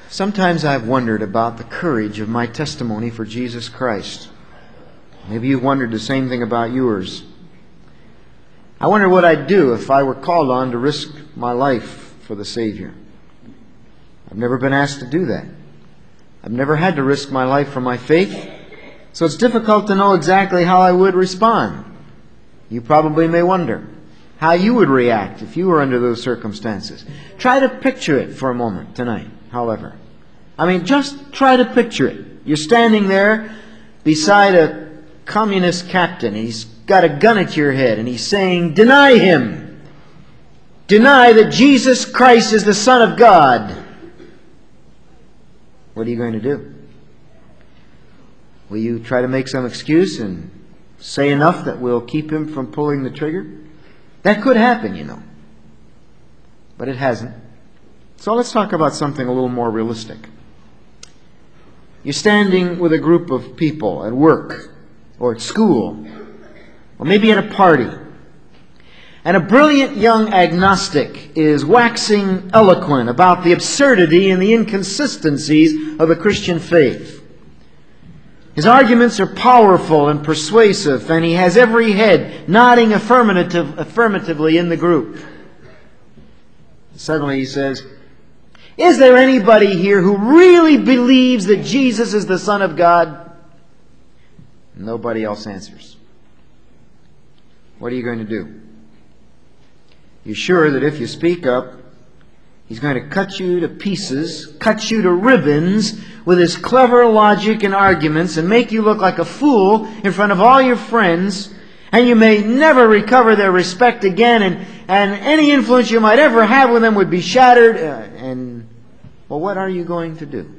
Sometimes I've wondered about the courage of my testimony for Jesus Christ. Maybe you've wondered the same thing about yours. I wonder what I'd do if I were called on to risk my life for the Savior. I've never been asked to do that. I've never had to risk my life for my faith, so it's difficult to know exactly how I would respond. You probably may wonder how you would react if you were under those circumstances. Try to picture it for a moment tonight, however. Just try to picture it. You're standing there beside a communist captain, and he's got a gun at your head, and he's saying, "Deny him. Deny that Jesus Christ is the Son of God." What are you going to do? Will you try to make some excuse and say enough that will keep him from pulling the trigger? That could happen, you know. But it hasn't. So let's talk about something a little more realistic. You're standing with a group of people at work or at school or maybe at a party. And a brilliant young agnostic is waxing eloquent about the absurdity and the inconsistencies of the Christian faith. His arguments are powerful and persuasive, and he has every head nodding affirmatively in the group. Suddenly he says, "Is there anybody here who really believes that Jesus is the Son of God?" Nobody else answers. What are you going to do? You're sure that if you speak up, he's going to cut you to pieces, cut you to ribbons with his clever logic and arguments and make you look like a fool in front of all your friends, and you may never recover their respect again, and any influence you might ever have with them would be shattered. Well, what are you going to do?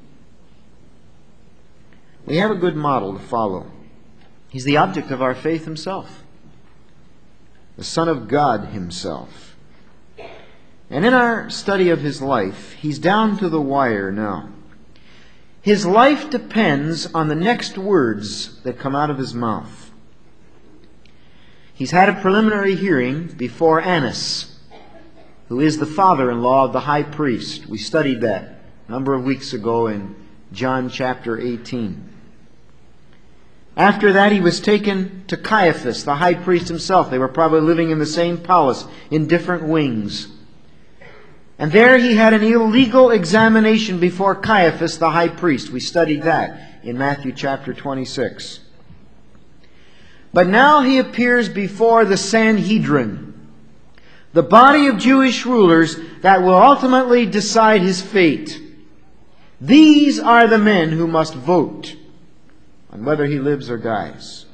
We have a good model to follow. He's the object of our faith himself. The Son of God himself. And in our study of his life, he's down to the wire now. His life depends on the next words that come out of his mouth. He's had a preliminary hearing before Annas, who is the father-in-law of the high priest. We studied that a number of weeks ago in John chapter 18. After that, he was taken to Caiaphas, the high priest himself. They were probably living in the same palace in different wings. And there he had an illegal examination before Caiaphas, the high priest. We studied that in Matthew chapter 26. But now he appears before the Sanhedrin, the body of Jewish rulers that will ultimately decide his fate. These are the men who must vote on whether he lives or dies.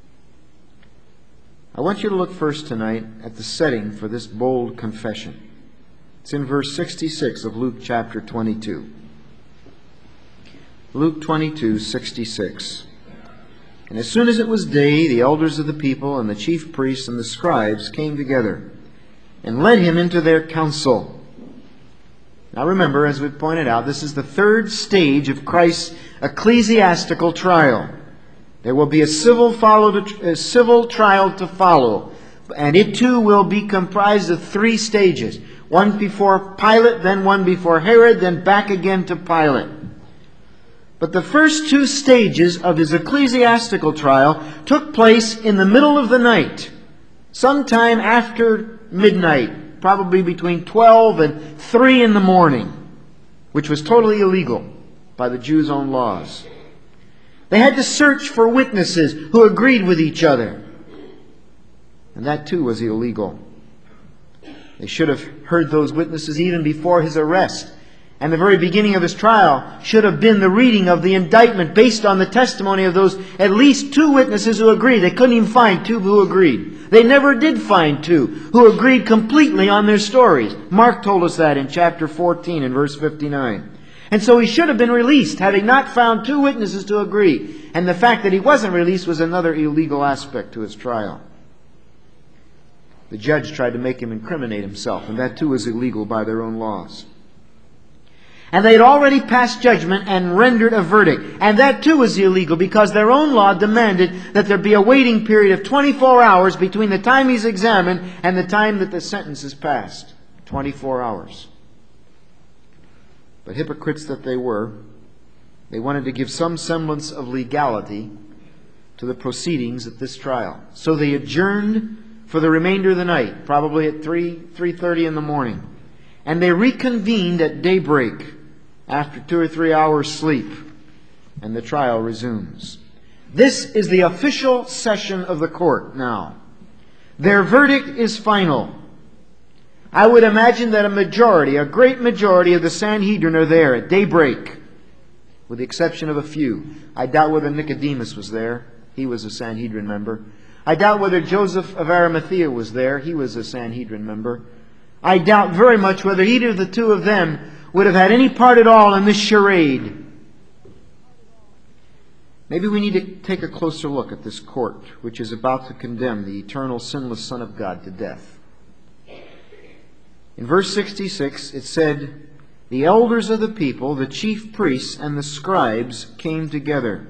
I want you to look first tonight at the setting for this bold confession. It's in verse 66 of Luke chapter 22. Luke 22:66. "And as soon as it was day, the elders of the people and the chief priests and the scribes came together and led him into their council." Now remember, as we pointed out, this is the third stage of Christ's ecclesiastical trial. There will be a civil trial to follow, and it too will be comprised of three stages. One before Pilate, then one before Herod, then back again to Pilate. But the first two stages of his ecclesiastical trial took place in the middle of the night, sometime after midnight, probably between 12 and 3 in the morning, which was totally illegal by the Jews' own laws. They had to search for witnesses who agreed with each other. And that too was illegal. They should have heard those witnesses even before his arrest. And the very beginning of his trial should have been the reading of the indictment based on the testimony of those at least two witnesses who agreed. They couldn't even find two who agreed. They never did find two who agreed completely on their stories. Mark told us that in chapter 14 and verse 59. And so he should have been released, having not found two witnesses to agree. And the fact that he wasn't released was another illegal aspect to his trial. The judge tried to make him incriminate himself, and that too was illegal by their own laws. And they had already passed judgment and rendered a verdict, and that too was illegal because their own law demanded that there be a waiting period of 24 hours between the time he's examined and the time that the sentence is passed. 24 hours. But hypocrites that they were, they wanted to give some semblance of legality to the proceedings at this trial. So they adjourned for the remainder of the night, probably at 3:30 in the morning. And they reconvened at daybreak after 2 or 3 hours sleep, and the trial resumes. This is the official session of the court now. Their verdict is final. I would imagine that a great majority of the Sanhedrin are there at daybreak, with the exception of a few. I doubt whether Nicodemus was there. He was a Sanhedrin member. I doubt whether Joseph of Arimathea was there. He was a Sanhedrin member. I doubt very much whether either of the two of them would have had any part at all in this charade. Maybe we need to take a closer look at this court, which is about to condemn the eternal sinless Son of God to death. In verse 66, it said, "The elders of the people, the chief priests, and the scribes came together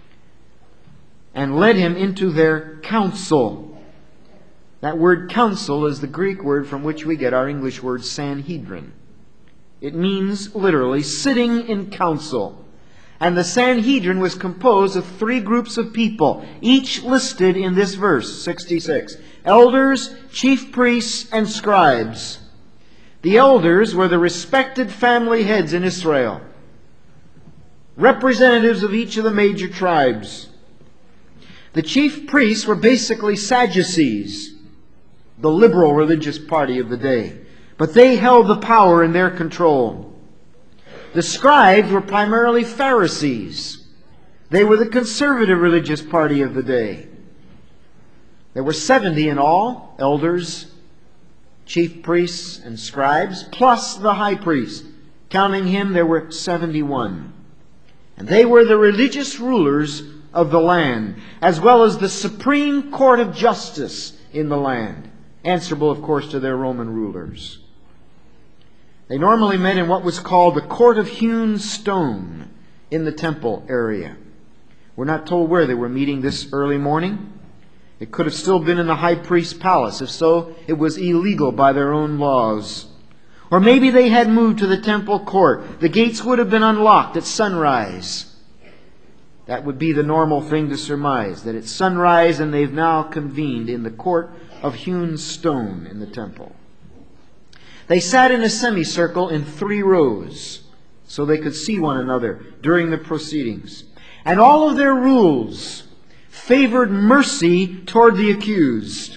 and led him into their council." That word council is the Greek word from which we get our English word Sanhedrin. It means literally sitting in council. And the Sanhedrin was composed of 3 groups of people, each listed in this verse, 66. Elders, chief priests, and scribes. The elders were the respected family heads in Israel, representatives of each of the major tribes. The chief priests were basically Sadducees, the liberal religious party of the day. But they held the power in their control. The scribes were primarily Pharisees. They were the conservative religious party of the day. There were 70 in all, elders, chief priests, and scribes, plus the high priest. Counting him, there were 71. And they were the religious rulers of the land, as well as the supreme court of justice in the land, answerable, of course, to their Roman rulers. They normally met in what was called the Court of Hewn Stone in the temple area. We're not told where they were meeting this early morning. It could have still been in the high priest's palace. If so, it was illegal by their own laws. Or maybe they had moved to the temple court. The gates would have been unlocked at sunrise. That would be the normal thing to surmise, that it's sunrise and they've now convened in the Court of Hewn Stone in the temple. They sat in a semicircle in 3 rows, so they could see one another during the proceedings. And all of their rules favored mercy toward the accused.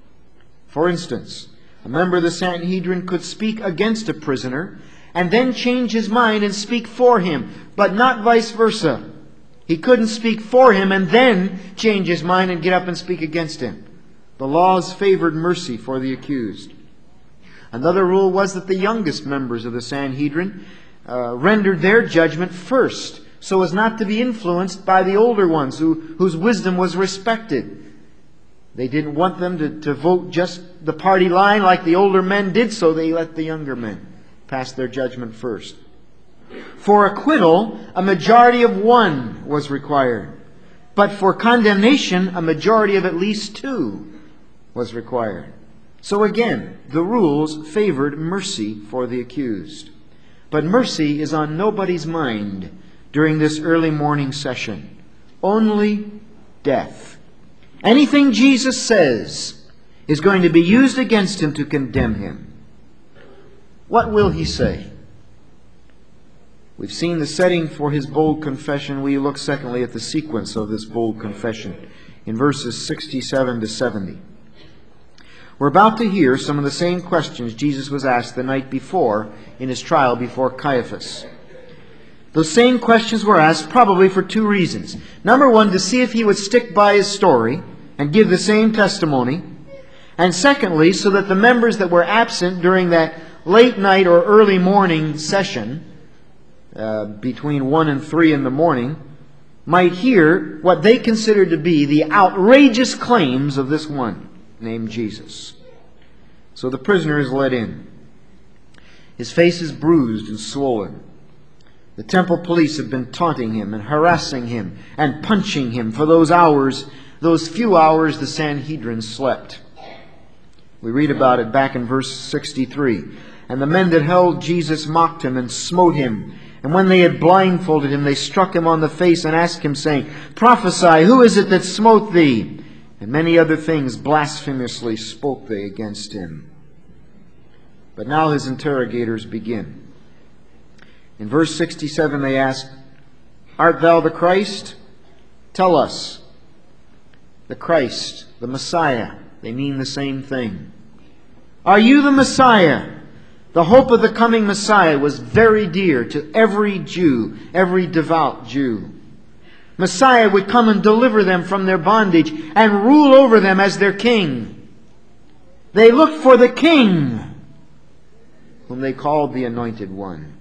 For instance, a member of the Sanhedrin could speak against a prisoner and then change his mind and speak for him, but not vice versa. He couldn't speak for him and then change his mind and get up and speak against him. The laws favored mercy for the accused. Another rule was that the youngest members of the Sanhedrin rendered their judgment first, so as not to be influenced by the older ones whose wisdom was respected. They didn't want them to vote just the party line like the older men did, so they let the younger men pass their judgment first. For acquittal, a majority of 1 was required. But for condemnation, a majority of at least 2 was required. So again, the rules favored mercy for the accused. But mercy is on nobody's mind during this early morning session. Only death. Anything Jesus says is going to be used against him to condemn him. What will he say? We've seen the setting for his bold confession. We look secondly at the sequence of this bold confession in verses 67 to 70. We're about to hear some of the same questions Jesus was asked the night before in his trial before Caiaphas. Those same questions were asked probably for 2 reasons. Number 1, to see if he would stick by his story and give the same testimony. And secondly, so that the members that were absent during that late night or early morning session, between 1 and 3 in the morning, might hear what they considered to be the outrageous claims of this one named Jesus. So the prisoner is led in. His face is bruised and swollen. The temple police have been taunting him and harassing him and punching him for those few hours the Sanhedrin slept. We read about it back in verse 63. And the men that held Jesus mocked him and smote him. And when they had blindfolded him, they struck him on the face and asked him, saying, Prophesy, who is it that smote thee? And many other things blasphemously spoke they against him. But now his interrogators begin. In verse 67 they ask, Art thou the Christ? Tell us. The Christ, the Messiah, they mean the same thing. Are you the Messiah? The hope of the coming Messiah was very dear to every Jew, every devout Jew. Messiah would come and deliver them from their bondage and rule over them as their king. They looked for the king, whom they called the Anointed One.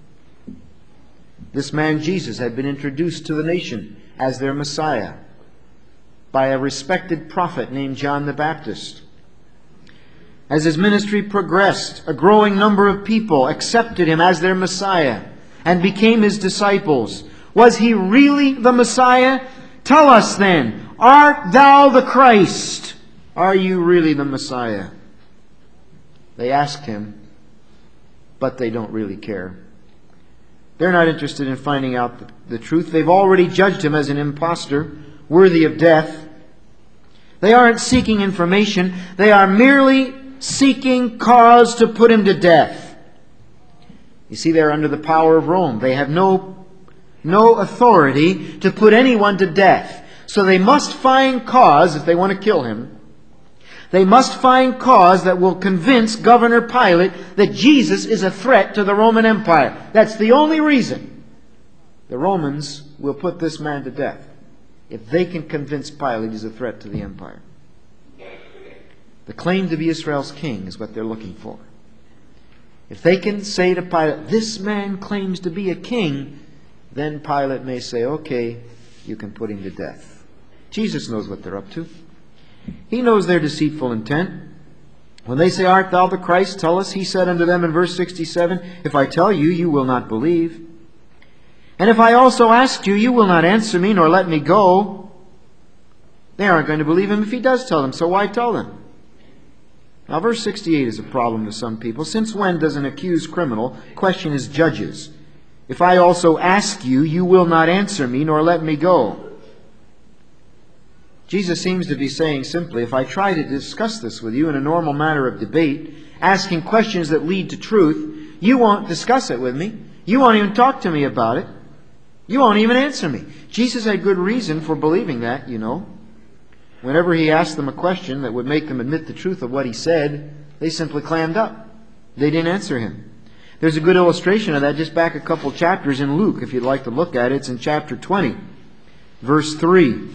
This man Jesus had been introduced to the nation as their Messiah by a respected prophet named John the Baptist. As his ministry progressed, a growing number of people accepted him as their Messiah and became his disciples. Was he really the Messiah? Tell us then, art thou the Christ? Are you really the Messiah? They asked him, but they don't really care. They're not interested in finding out the truth. They've already judged him as an impostor, worthy of death. They aren't seeking information. They are merely seeking cause to put him to death. You see, they're under the power of Rome. They have no authority to put anyone to death. So they must find cause, if they want to kill him, they must find cause that will convince Governor Pilate that Jesus is a threat to the Roman Empire. That's the only reason the Romans will put this man to death. If they can convince Pilate he's a threat to the empire. The claim to be Israel's king is what they're looking for. If they can say to Pilate, this man claims to be a king, then Pilate may say, okay, you can put him to death. Jesus knows what they're up to. He knows their deceitful intent. When they say, art thou the Christ? Tell us. He said unto them in verse 67, if I tell you, you will not believe. And if I also ask you, you will not answer me, nor let me go. They aren't going to believe him if he does tell them, so why tell them? Now, verse 68 is a problem to some people. Since when does an accused criminal question his judges? If I also ask you, you will not answer me, nor let me go. Jesus seems to be saying simply, if I try to discuss this with you in a normal manner of debate, asking questions that lead to truth, you won't discuss it with me. You won't even talk to me about it. You won't even answer me. Jesus had good reason for believing that, you know. Whenever he asked them a question that would make them admit the truth of what he said, they simply clammed up. They didn't answer him. There's a good illustration of that just back a couple chapters in Luke, if you'd like to look at it. It's in chapter 20, verse 3.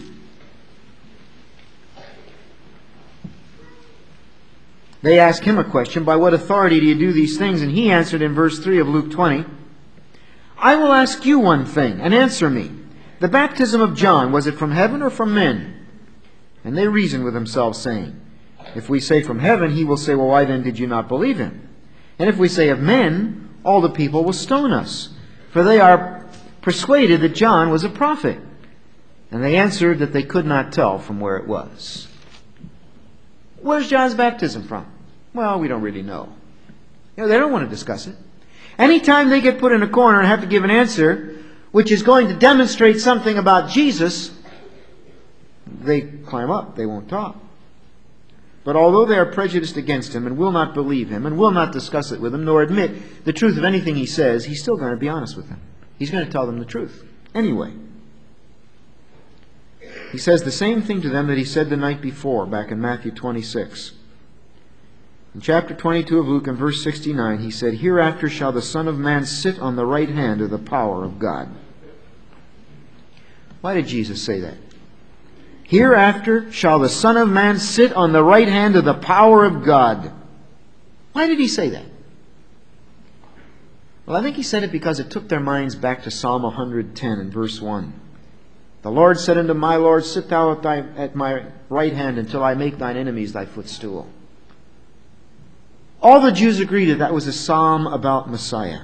They asked him a question, by what authority do you do these things? And he answered in verse 3 of Luke 20, I will ask you one thing, and answer me. The baptism of John, was it from heaven or from men? And they reasoned with themselves, saying, if we say from heaven, he will say, well, why then did you not believe him? And if we say of men, all the people will stone us. For they are persuaded that John was a prophet. And they answered that they could not tell from where it was. Where's John's baptism from? Well, we don't really know. They don't want to discuss it. Anytime they get put in a corner and have to give an answer, which is going to demonstrate something about Jesus, they climb up. They won't talk. But although they are prejudiced against him and will not believe him and will not discuss it with him, nor admit the truth of anything he says, he's still going to be honest with them. He's going to tell them the truth. Anyway. He says the same thing to them that he said the night before, back in Matthew 26. In chapter 22 of Luke, in verse 69, he said, hereafter shall the Son of Man sit on the right hand of the power of God. Why did Jesus say that? Hereafter shall the Son of Man sit on the right hand of the power of God. Why did he say that? Well, I think he said it because it took their minds back to Psalm 110 and verse 1. The Lord said unto my Lord, sit thou at my right hand until I make thine enemies thy footstool. All the Jews agreed that was a psalm about Messiah.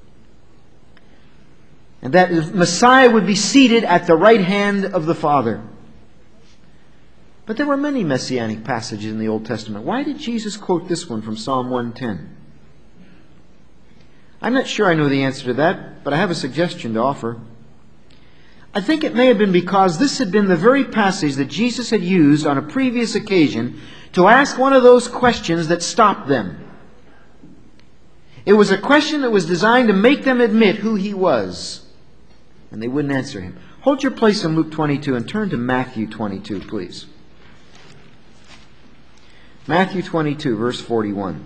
And that Messiah would be seated at the right hand of the Father. But there were many messianic passages in the Old Testament. Why did Jesus quote this one from Psalm 110? I'm not sure I know the answer to that, but I have a suggestion to offer. I think it may have been because this had been the very passage that Jesus had used on a previous occasion to ask one of those questions that stopped them. It was a question that was designed to make them admit who He was. And they wouldn't answer Him. Hold your place in Luke 22 and turn to Matthew 22, please. Matthew 22, verse 41.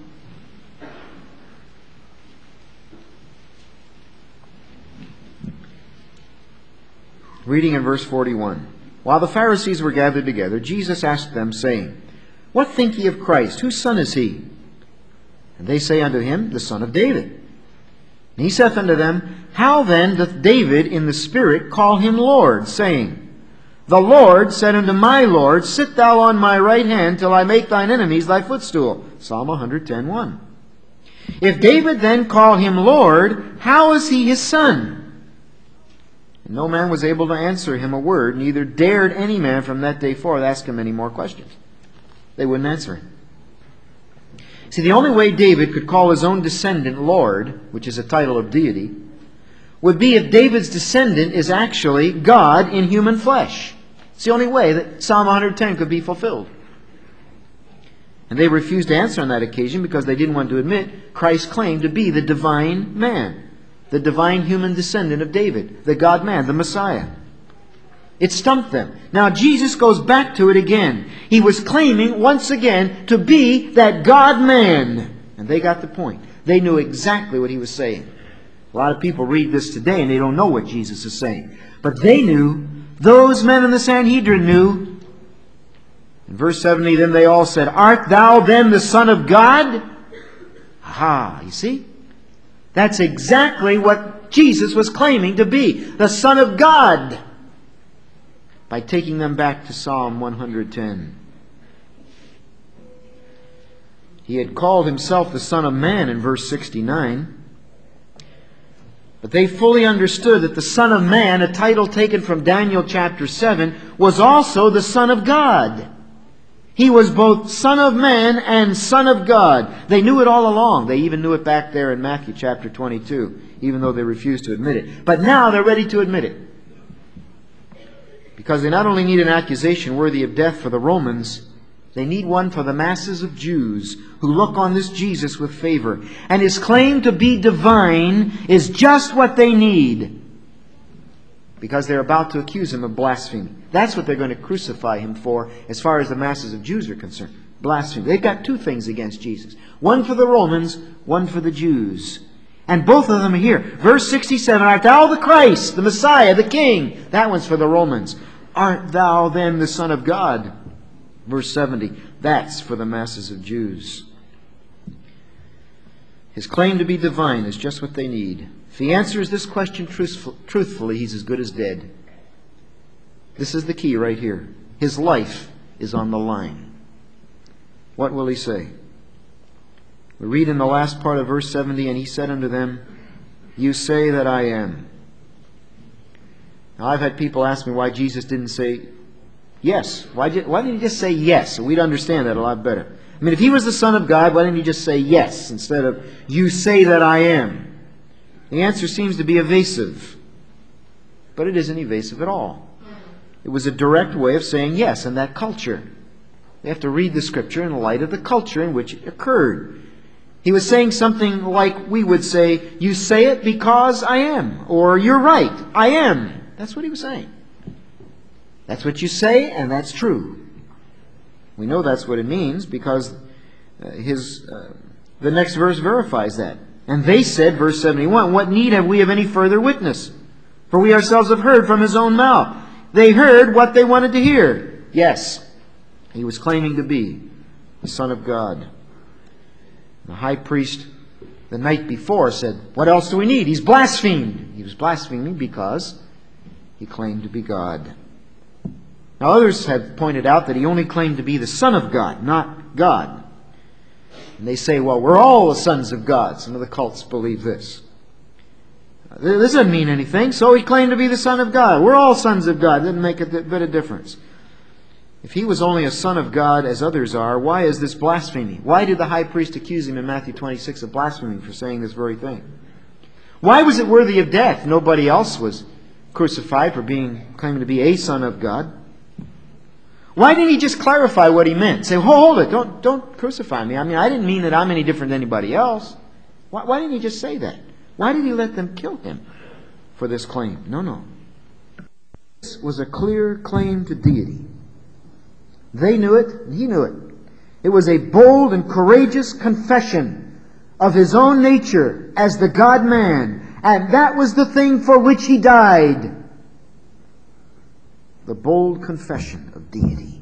Reading in verse 41. While the Pharisees were gathered together, Jesus asked them, saying, What think ye of Christ? Whose son is He? And they say unto Him, The son of David. And He saith unto them, How then doth David in the Spirit call Him Lord, saying, The Lord said unto my Lord, Sit thou on my right hand till I make thine enemies thy footstool. Psalm 110:1. If David then call Him Lord, how is He His son? And no man was able to answer Him a word, neither dared any man from that day forth ask Him any more questions. They wouldn't answer Him. See, the only way David could call his own descendant Lord, which is a title of deity, would be if David's descendant is actually God in human flesh. It's the only way that Psalm 110 could be fulfilled. And they refused to answer on that occasion because they didn't want to admit Christ's claim to be the divine man, the divine human descendant of David, the God-man, the Messiah. It stumped them. Now Jesus goes back to it again. He was claiming once again to be that God-man. And they got the point. They knew exactly what He was saying. A lot of people read this today and they don't know what Jesus is saying. But they knew. Those men in the Sanhedrin knew. In verse 70, then they all said, Art thou then the Son of God? Aha, you see? That's exactly what Jesus was claiming to be. The Son of God. By taking them back to Psalm 110. He had called Himself the Son of Man in verse 69. But they fully understood that the Son of Man, a title taken from Daniel chapter 7, was also the Son of God. He was both Son of Man and Son of God. They knew it all along. They even knew it back there in Matthew chapter 22, even though they refused to admit it. But now they're ready to admit it. Because they not only need an accusation worthy of death for the Romans, they need one for the masses of Jews who look on this Jesus with favor. And His claim to be divine is just what they need. Because they're about to accuse Him of blasphemy. That's what they're going to crucify Him for as far as the masses of Jews are concerned. Blasphemy. They've got two things against Jesus. One for the Romans, one for the Jews. And both of them are here. Verse 67, Art thou the Christ, the Messiah, the King? That one's for the Romans. Art thou then the Son of God? Verse 70, that's for the masses of Jews. His claim to be divine is just what they need. If He answers this question truthfully, He's as good as dead. This is the key right here. His life is on the line. What will He say? We read in the last part of verse 70, And He said unto them, You say that I am. Now I've had people ask me why Jesus didn't say yes. Why didn't He just say yes? So we'd understand that a lot better. I mean, if He was the Son of God, why didn't He just say yes instead of, You say that I am? The answer seems to be evasive. But it isn't evasive at all. It was a direct way of saying yes in that culture. They have to read the Scripture in light of the culture in which it occurred. He was saying something like we would say, You say it because I am. Or, You're right, I am. That's what He was saying. That's what you say, and that's true. We know that's what it means because the next verse verifies that. And they said, verse 71, What need have we of any further witness? For we ourselves have heard from His own mouth. They heard what they wanted to hear. Yes, He was claiming to be the Son of God. The high priest the night before said, What else do we need? He's blasphemed. He was blaspheming because He claimed to be God. Now others have pointed out that He only claimed to be the Son of God, not God. And they say, well, we're all the sons of God. Some of the cults believe this. This doesn't mean anything, so He claimed to be the Son of God. We're all sons of God. It doesn't make a bit of difference. If He was only a Son of God as others are, why is this blasphemy? Why did the high priest accuse Him in Matthew 26 of blasphemy for saying this very thing? Why was it worthy of death? Nobody else was crucified for claiming to be a son of God. Why didn't he just clarify what he meant? Say, hold it, don't crucify me. I didn't mean that I'm any different than anybody else. Why didn't he just say that? Why did he let them kill him for this claim? No. This was a clear claim to deity. They knew it, and he knew it. It was a bold and courageous confession of his own nature as the God-man. And that was the thing for which he died. The bold confession of deity.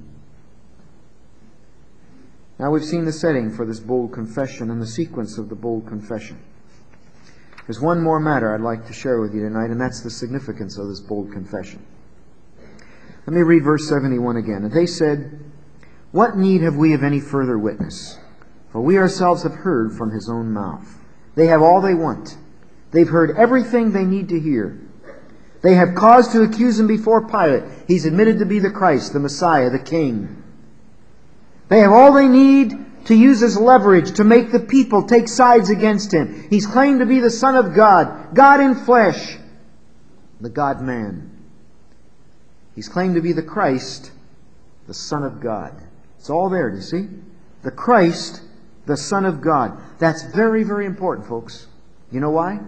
Now we've seen the setting for this bold confession and the sequence of the bold confession. There's one more matter I'd like to share with you tonight, and that's the significance of this bold confession. Let me read verse 71 again. And they said, "What need have we of any further witness? For we ourselves have heard from his own mouth." They have all they want. They've heard everything they need to hear. They have cause to accuse him before Pilate. He's admitted to be the Christ, the Messiah, the King. They have all they need to use as leverage to make the people take sides against him. He's claimed to be the Son of God, God in flesh, the God-man. He's claimed to be the Christ, the Son of God. It's all there, do you see? The Christ, the Son of God. That's very, very important, folks. You know why?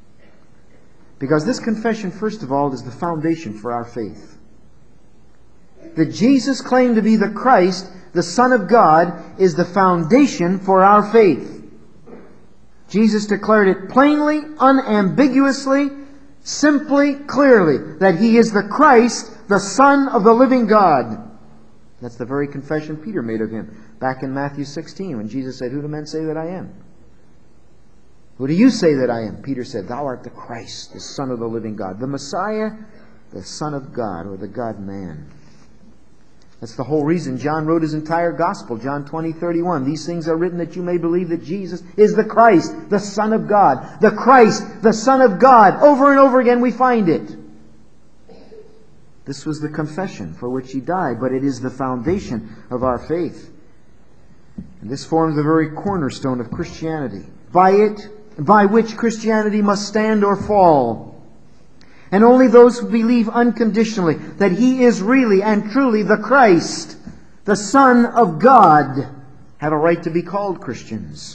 Because this confession, first of all, is the foundation for our faith. That Jesus claimed to be the Christ, the Son of God, is the foundation for our faith. Jesus declared it plainly, unambiguously, simply, clearly, that He is the Christ, the Son of the living God. That's the very confession Peter made of Him back in Matthew 16 when Jesus said, "Who do men say that I am?" "Who do you say that I am?" Peter said, "Thou art the Christ, the Son of the living God." The Messiah, the Son of God, or the God-man. That's the whole reason John wrote his entire gospel. John 20:31. "These things are written that you may believe that Jesus is the Christ, the Son of God." The Christ, the Son of God. Over and over again we find it. This was the confession for which He died, but it is the foundation of our faith. And this forms the very cornerstone of Christianity. By which Christianity must stand or fall. And only those who believe unconditionally that He is really and truly the Christ, the Son of God, have a right to be called Christians.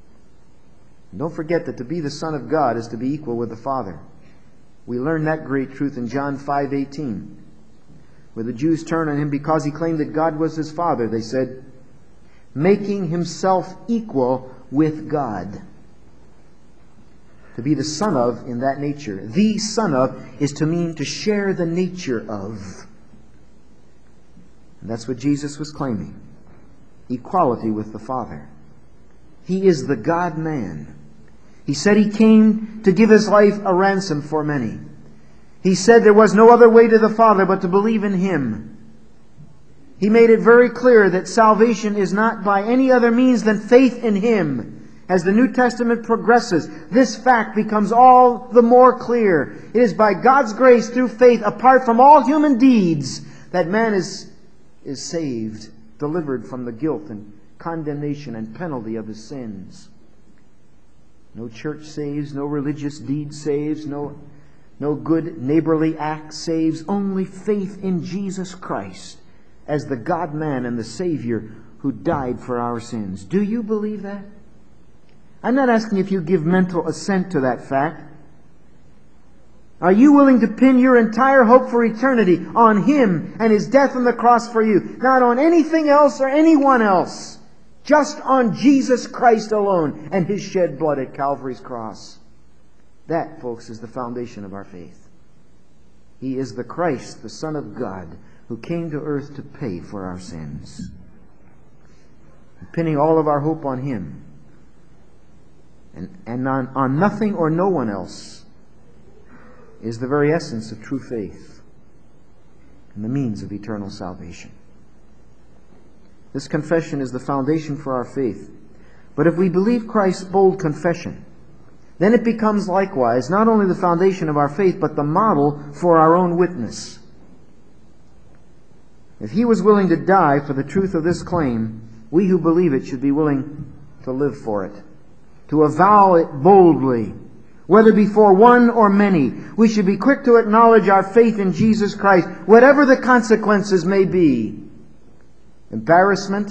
And don't forget that to be the Son of God is to be equal with the Father. We learn that great truth in John 5:18, where the Jews turned on Him because He claimed that God was His Father. They said, making Himself equal with God. To be the son of in that nature. The son of is to mean to share the nature of. And that's what Jesus was claiming. Equality with the Father. He is the God-man. He said He came to give His life a ransom for many. He said there was no other way to the Father but to believe in Him. He made it very clear that salvation is not by any other means than faith in Him. As the New Testament progresses, this fact becomes all the more clear. It is by God's grace through faith, apart from all human deeds, that man is saved, delivered from the guilt and condemnation and penalty of his sins. No church saves, no religious deed saves, no good neighborly act saves. Only faith in Jesus Christ as the God-man and the Savior who died for our sins. Do you believe that? I'm not asking if you give mental assent to that fact. Are you willing to pin your entire hope for eternity on Him and His death on the cross for you? Not on anything else or anyone else. Just on Jesus Christ alone and His shed blood at Calvary's cross. That, folks, is the foundation of our faith. He is the Christ, the Son of God, who came to earth to pay for our sins. Pinning all of our hope on Him. And on nothing or no one else is the very essence of true faith and the means of eternal salvation. This confession is the foundation for our faith. But if we believe Christ's bold confession, then it becomes likewise not only the foundation of our faith, but the model for our own witness. If He was willing to die for the truth of this claim, we who believe it should be willing to live for it, to avow it boldly, whether before one or many. We should be quick to acknowledge our faith in Jesus Christ, whatever the consequences may be. Embarrassment,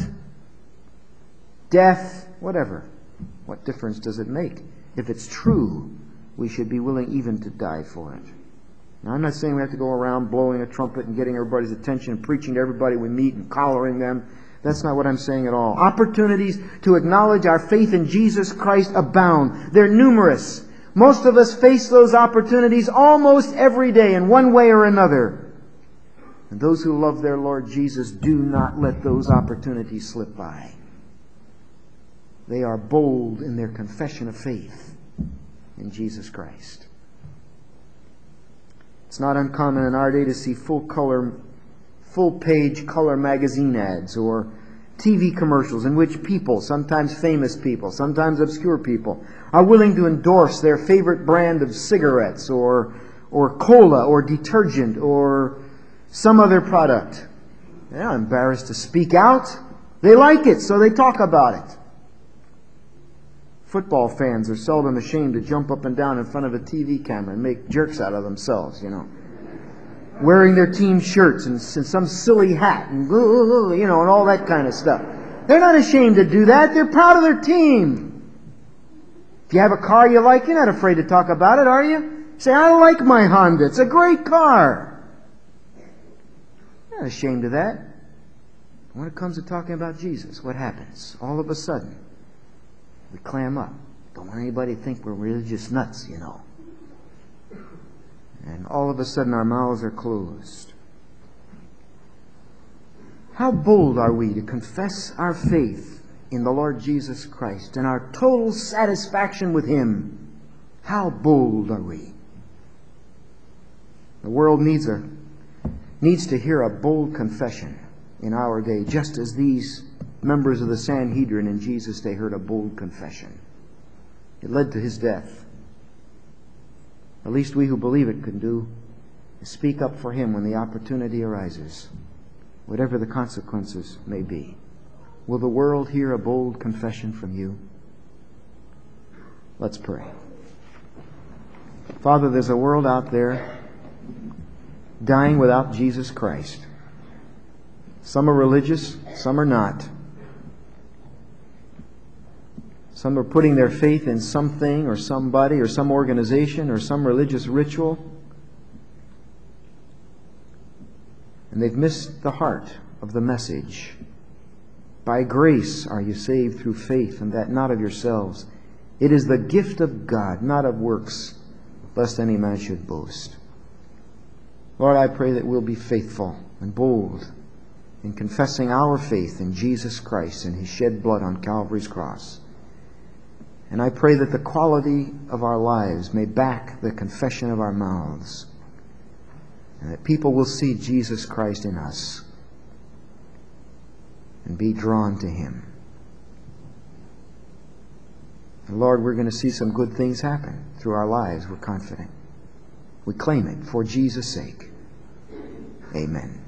death, whatever. What difference does it make? If it's true, we should be willing even to die for it. Now, I'm not saying we have to go around blowing a trumpet and getting everybody's attention and preaching to everybody we meet and collaring them. That's not what I'm saying at all. Opportunities to acknowledge our faith in Jesus Christ abound. They're numerous. Most of us face those opportunities almost every day in one way or another. And those who love their Lord Jesus do not let those opportunities slip by. They are bold in their confession of faith in Jesus Christ. It's not uncommon in our day to see full-page color magazine ads or TV commercials in which people, sometimes famous people, sometimes obscure people, are willing to endorse their favorite brand of cigarettes or cola or detergent or some other product. They're not embarrassed to speak out. They like it, so they talk about it. Football fans are seldom ashamed to jump up and down in front of a TV camera and make jerks out of themselves, wearing their team shirts and some silly hat and and all that kind of stuff. They're not ashamed to do that. They're proud of their team. If you have a car you like, you're not afraid to talk about it, are you? Say, I like my Honda. It's a great car. You're not ashamed of that. When it comes to talking about Jesus, what happens? All of a sudden, we clam up. Don't want anybody to think we're religious nuts, And all of a sudden our mouths are closed. How bold are we to confess our faith in the Lord Jesus Christ and our total satisfaction with Him? How bold are we? The world needs to hear a bold confession in our day, just as these members of the Sanhedrin in Jesus' day heard a bold confession. It led to His death. The least we who believe it can do is speak up for Him when the opportunity arises, whatever the consequences may be. Will the world hear a bold confession from you? Let's pray. Father, there's a world out there dying without Jesus Christ. Some are religious, some are not. Some are putting their faith in something or somebody or some organization or some religious ritual. And they've missed the heart of the message. By grace are you saved through faith, and that not of yourselves. It is the gift of God, not of works, lest any man should boast. Lord, I pray that we'll be faithful and bold in confessing our faith in Jesus Christ and His shed blood on Calvary's cross. And I pray that the quality of our lives may back the confession of our mouths, and that people will see Jesus Christ in us and be drawn to Him. And Lord, we're going to see some good things happen through our lives, we're confident. We claim it for Jesus' sake. Amen.